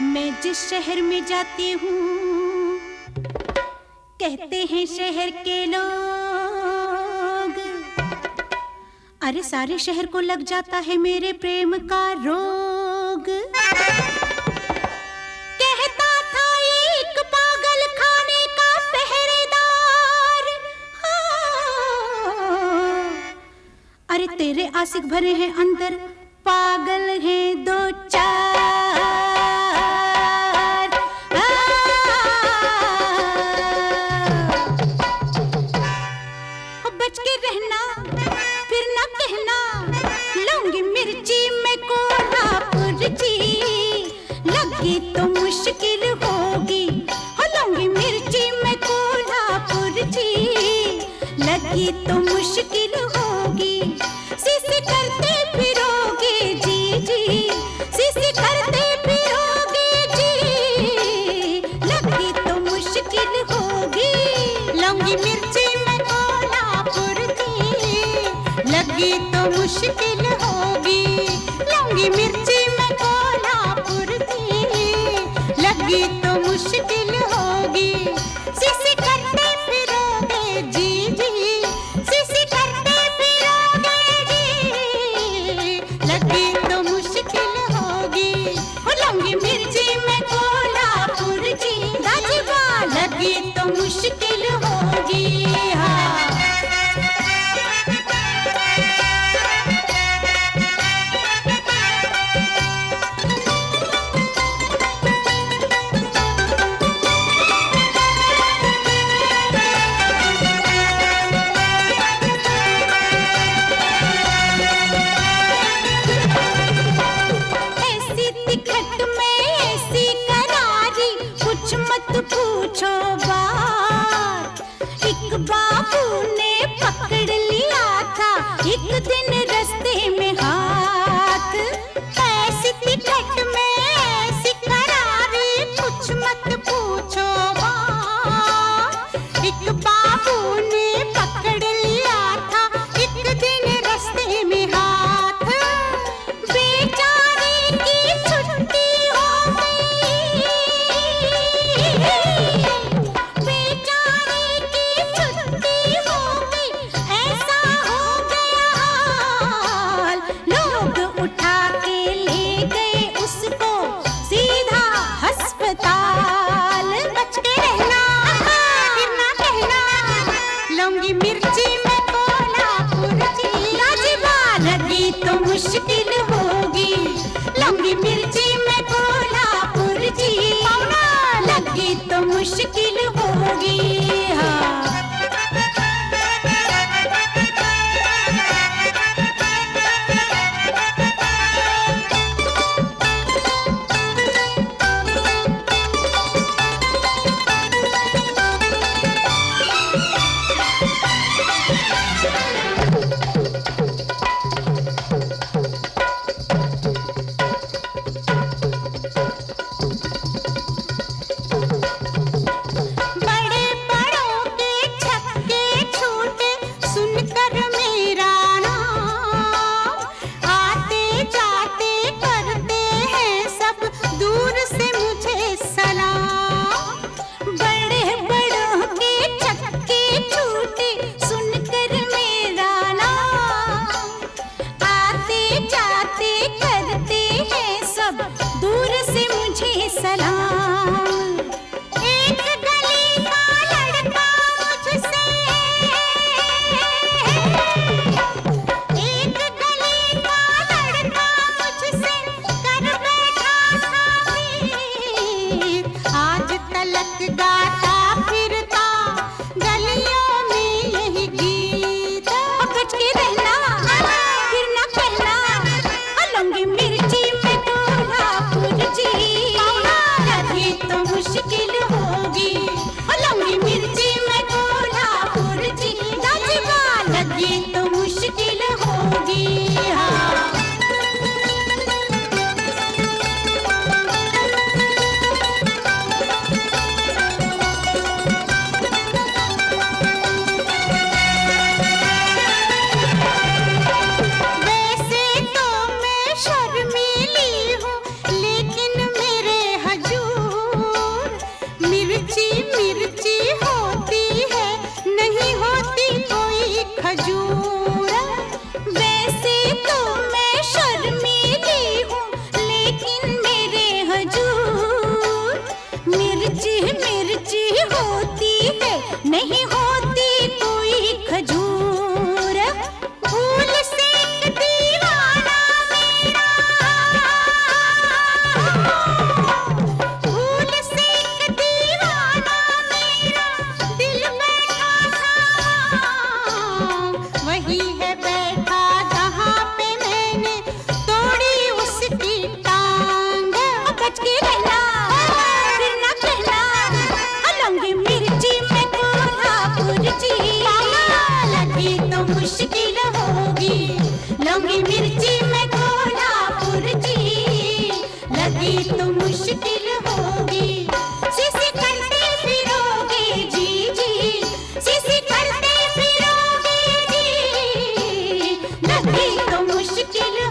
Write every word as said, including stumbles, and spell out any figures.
मैं जिस शहर में जाती हूँ कहते हैं शहर के लोग, अरे सारे शहर को लग जाता है मेरे प्रेम का रोग। कहता था एक पागल खाने का पहरेदार, हाँ। अरे तेरे आशिक भरे हैं अंदर, पागल हैं दो चार। बच के रहना फिर ना कहना, लूंगी मिर्ची मैं कोल्हापुर जी, लगी तो मुश्किल होगी। हो लूंगी मिर्ची मैं कोल्हापुर जी, लगी तो मुश्किल होगी। सीसी करते फिरोगे जी जी, सीसी करते फिरोगे जी, लगी तो मुश्किल होगी। लूंगी मिर्ची मैं कोल्हापुर जी, लगी तो मुश्किल होगी। लूंगी मिर्ची मैं कोल्हापुर जी, लगी तो मुश्किल होगी। सीसी करते फिरोगे जी जी, सीसी करते फिरोगे जी, लगी तो मुश्किल होगी। हो लूंगी मिर्ची मैं कोल्हापुर जी, राजवा लगी तो मुश्किल होगी। हाँ पूछो बात, एक बाबू ने पकड़ लिया था एक दिन रास्ते में हाथ। ऐसी टिकट में ऐसी करारी, कुछ मत पूछो बात। एक बाबू ने पकड़ लिया था एक दिन रास्ते में हाथ। बेचारे की छुट्टी हो गई, बेचारे की छुट्टी हो गई, ऐसा हो गया हाल। लोग उठा के ले गए उसको सीधा अस्पताल। बच के रहना फिर ना कहना, लूंगी मिर्ची मैं कोल्हापुर जी, राजवा लगी तो मुश्किल होगी। लूंगी मिर्ची मैं कोल्हापुर जी, लगी तो मुश्किल होगी। हाँ सलाम। एक गली का लड़का मुझसे, एक गली का लड़का मुझसे कर बैठा था प्रीत। आज तलक गाता फिरता गलियों में यही गीत। बच के रहना फिर ना कहना, लूंगी मिर्ची मैं कोल्हापुर जी, मुश्किल